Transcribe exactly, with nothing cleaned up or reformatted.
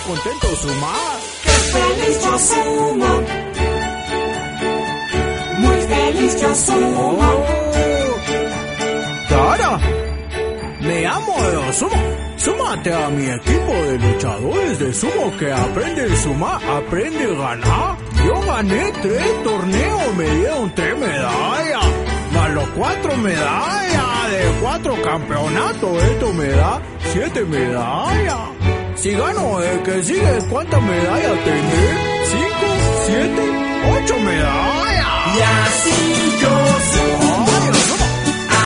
contento sumar. ¡Qué feliz yo sumo! Muy feliz yo sumo. Oh, Tara, me amo de sumo. Súmate a mi equipo de luchadores de sumo que aprende a sumar, aprende a ganar. Yo gané tres torneos, me dieron tres medallas. Más los cuatro medallas de cuatro campeonatos, esto me da siete medallas. Si gano el que sigue, ¿cuántas medallas tendré? ¿Cinco? ¿Siete? ¿Ocho medallas? Y así yo sumo.